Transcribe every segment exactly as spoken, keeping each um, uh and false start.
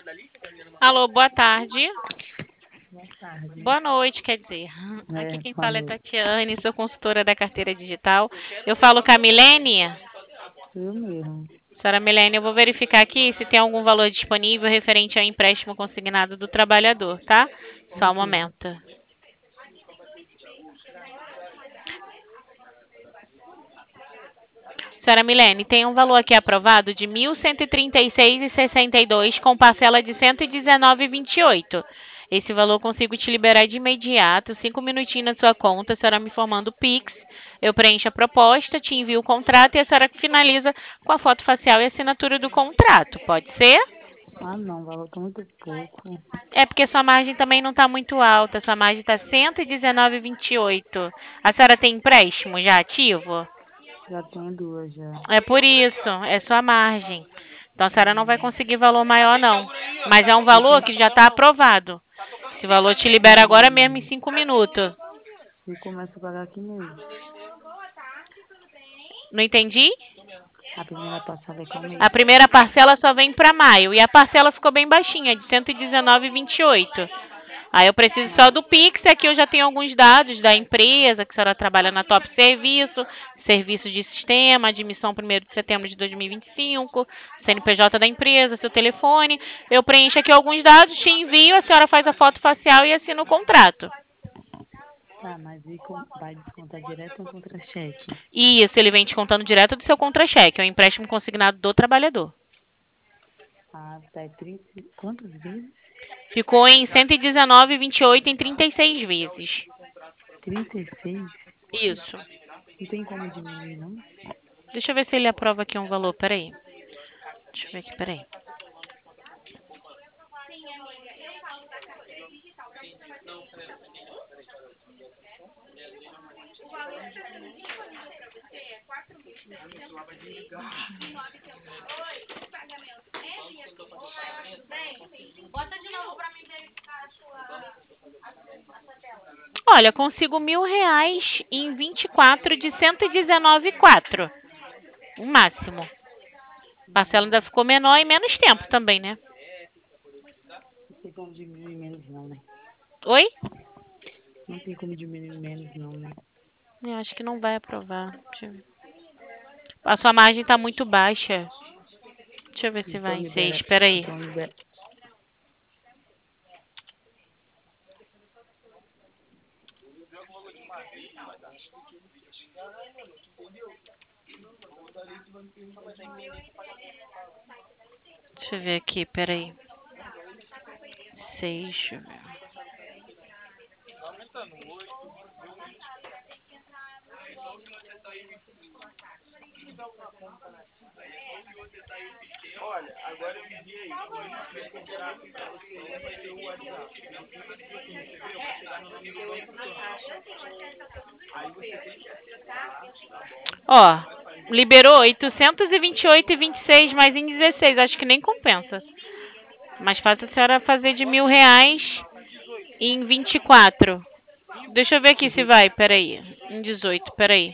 Alô, boa tarde. Boa tarde. Boa noite, quer dizer. Aqui É, quem boa fala é noite. Tatiane, sou consultora da carteira digital. Eu falo com a Milene. Eu mesmo. Senhora Milene, eu vou verificar aqui se tem algum valor disponível referente ao empréstimo consignado do trabalhador, tá? Só um Ok. momento. Senhora Milene, tem um valor aqui aprovado de mil cento e trinta e seis reais e sessenta e dois centavos com parcela de cento e dezenove reais e vinte e oito centavos. Esse valor eu consigo te liberar de imediato, cinco minutinhos na sua conta, a senhora me informando o Pix, eu preencho a proposta, te envio o contrato e a senhora finaliza com a foto facial e assinatura do contrato, pode ser? Ah, não, o valor tá muito pouco. É porque sua margem também não está muito alta, sua margem está cento e dezenove reais e vinte e oito centavos. A senhora tem empréstimo já ativo? Já tenho duas já. É por isso, é sua margem. Então a senhora não vai Hum, conseguir valor maior, não. Mas é um e, valor com, que já está aprovado. Esse valor te libera agora mesmo em e, cinco minutos. e começo a pagar que mês? Não entendi? A primeira parcela é qual A mês? primeira parcela só vem para maio. E a parcela ficou bem baixinha, de cento e dezenove reais e vinte e oito centavos. Aí eu preciso só Mas, do Pix, aqui eu já tenho alguns dados da empresa, que a senhora trabalha na Top Serviço, serviço de sistema, admissão primeiro de setembro de dois mil e vinte e cinco, C N P J da empresa, seu telefone. Eu preencho aqui alguns dados, te envio, a senhora faz a foto facial e assina o contrato. tá, mas e com, vai descontar direto no contra-cheque? E isso, ele vem descontando direto do seu contra-cheque, é um empréstimo consignado do trabalhador. Ah, tá, é trinta, quantas vezes? Ficou em cento e dezenove reais e vinte e oito centavos em trinta e seis vezes. Trinta e seis. Isso. Não tem como diminuir, não? Deixa eu ver se ele aprova aqui um valor, peraí. Deixa eu ver aqui, peraí. Olha, consigo mil reais em vinte e quatro de cento e dezenove vírgula quatro. O máximo. A parcela ainda ficou menor e menos tempo também, né? Não tem como diminuir menos, não, né? Oi? Não tem como diminuir menos, não, né? Eu acho que não vai aprovar. Deixa eu ver. A sua margem está muito baixa. Deixa eu ver se vai Então em seis. libera. Espera aí. Então libera. Deixa eu ver aqui, peraí. Seis, deixa eu ver. Ó, liberou oitocentos e vinte e oito reais e vinte e seis mais em dezesseis. Acho que nem compensa. Mais fácil a senhora fazer de mil reais em vinte e quatro. Deixa eu ver aqui se vai, peraí. Em dezoito, peraí.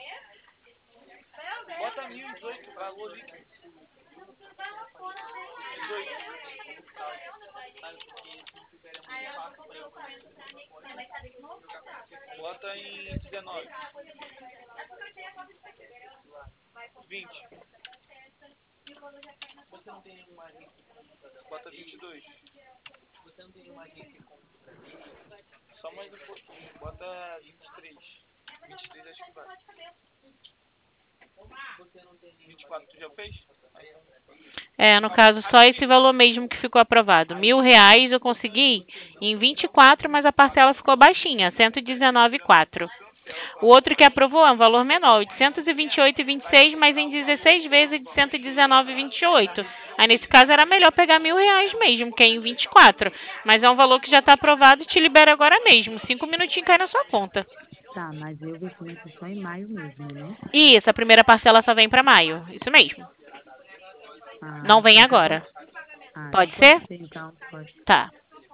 É, no caso, só esse valor mesmo que ficou aprovado. Mil reais eu consegui em vinte e quatro, mas a parcela ficou baixinha, cento e dezenove vírgula quatro. O outro que aprovou é um valor menor, oitocentos e vinte e oito reais e vinte e seis, mas em dezesseis vezes de cento e dezenove reais e vinte e oito. Aí, nesse caso, era melhor pegar mil reais mesmo, que é em vinte e quatro. Mas é um valor que já está aprovado e te libera agora mesmo. Cinco minutinhos cai na sua conta. Tá, mas aí o vencimento é só em maio mesmo, né? E essa primeira parcela só vem para maio. Isso mesmo. Ah, Não vem então pode. agora. Ah, então Pode pode ser? ser, então, pode. Tá.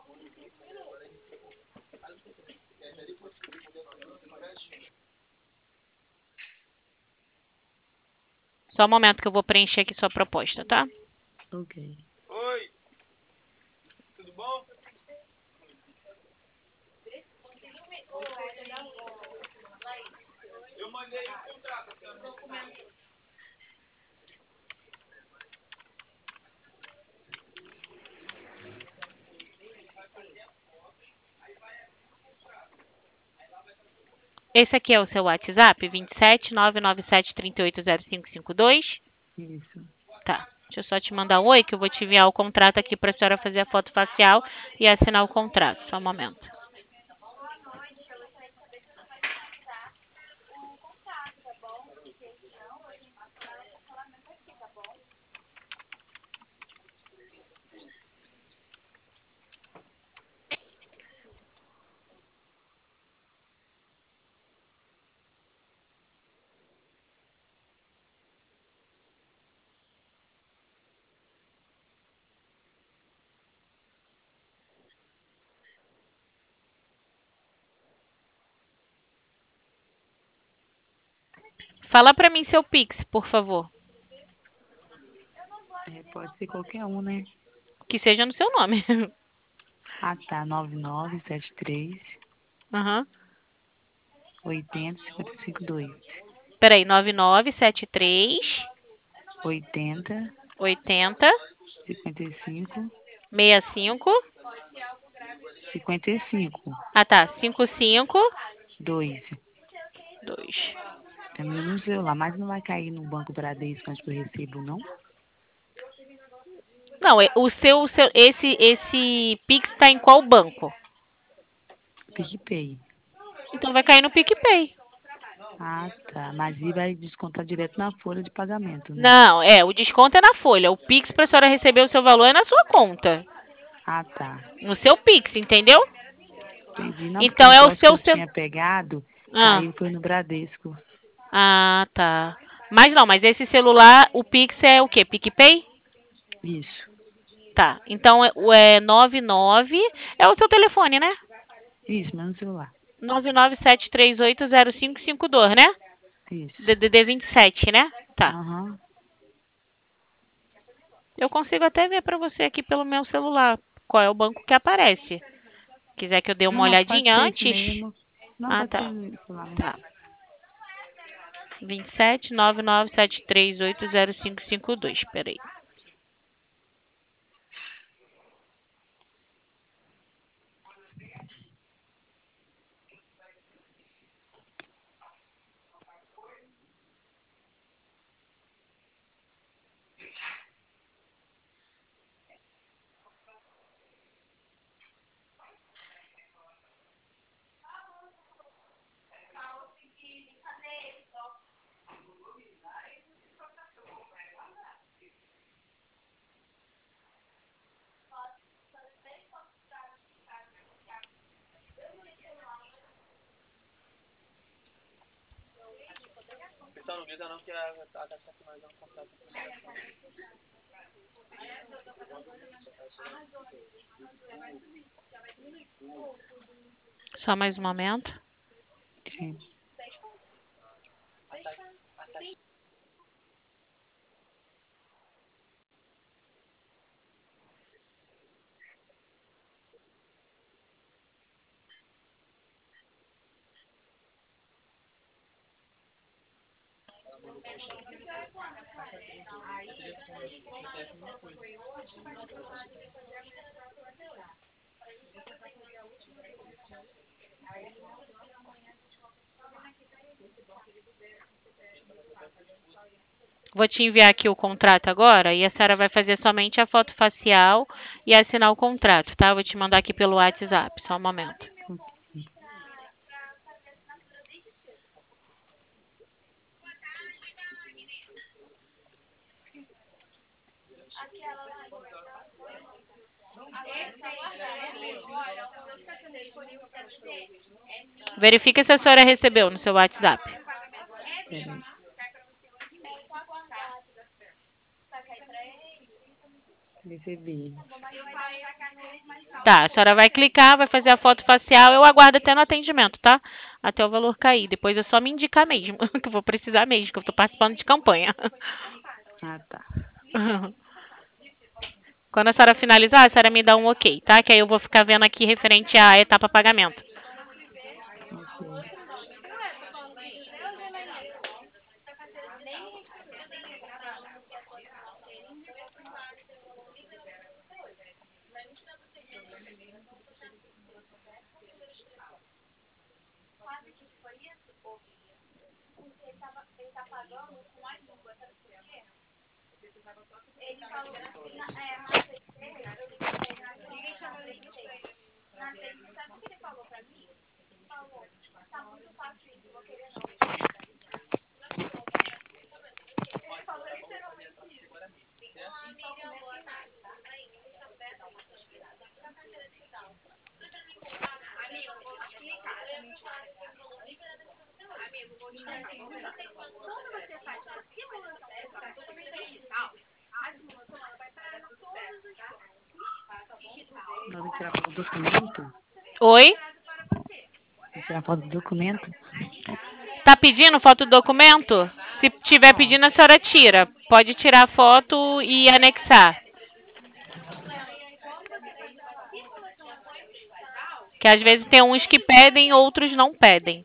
Só um momento que eu vou preencher aqui sua proposta, tá? Ok. Esse aqui é o seu WhatsApp? vinte e sete, nove nove sete, trinta e oito, zero cinco cinco dois? Isso. Tá. Deixa eu só te mandar um oi, que eu vou te enviar o contrato aqui para a senhora fazer a foto facial e assinar o contrato. Só um momento. Fala para mim seu Pix, por favor. É, pode ser qualquer um, né? Que seja no seu nome. Ah, tá. nove nove sete três, Aham. oitenta, cinquenta e cinco, dois. Peraí, nove nove sete três, oitenta, oitenta, cinquenta e cinco, sessenta e cinco. cinquenta e cinco, Ah, tá. cinquenta e cinco, dois. dois. É meu número celular, mas não vai cair no Banco Bradesco onde que eu recebo, não? Não, é- o seu, o seu esse esse Pix está em qual banco? PicPay. Então vai cair no PicPay. Ah, tá. Mas aí vai descontar direto na folha de pagamento, né? Não, é, o desconto é na folha. O Pix para a senhora receber o seu valor é na sua conta. Ah, tá. No seu Pix, entendeu? Entendi. Não, porque Então no é o próximo que seu, eu seu... tinha pegado, Ah, caiu, foi no Bradesco. ah, tá. Mas não, mas esse celular, o Pix é o quê? PicPay? Isso. Tá. Então é, o- é noventa e nove, é o seu telefone, né? Isso, meu celular. nove nove sete três oito zero cinco cinco dois, né? Isso. D D D vinte e sete, né? Tá. Aham. Eu consigo até ver para você aqui pelo meu celular qual é o banco que aparece. Quiser que eu dê uma Não, pode olhadinha ser esse antes? mesmo. Não, Ah, pode ser tá. esse lá mesmo. Tá. vinte e sete, nove nove sete três oito zero cinco cinco dois. Peraí. Só mais um momento. Sim. Vou te enviar aqui o contrato agora e a senhora vai fazer somente a foto facial e assinar o contrato, tá? Eu vou te mandar aqui pelo WhatsApp. Só um momento. Ok. Verifica se a senhora recebeu no seu WhatsApp. Peraí. Recebi. Tá, a senhora vai clicar, vai fazer a foto facial. Eu aguardo até no atendimento, tá? Até o valor cair. Depois é só me indicar mesmo, que eu vou precisar mesmo, que eu tô participando de campanha. Ah, tá. Quando a senhora finalizar, a senhora me dá um ok, tá? Que aí eu vou ficar vendo aqui referente à etapa pagamento. Ok. Nós vamos tirar foto do documento? Oi? Vou tirar foto do documento? Tá pedindo foto do documento? Se tiver Ó, pedindo, a senhora tira. Pode tirar a foto e anexar. Que às vezes tem uns que pedem, outros não pedem.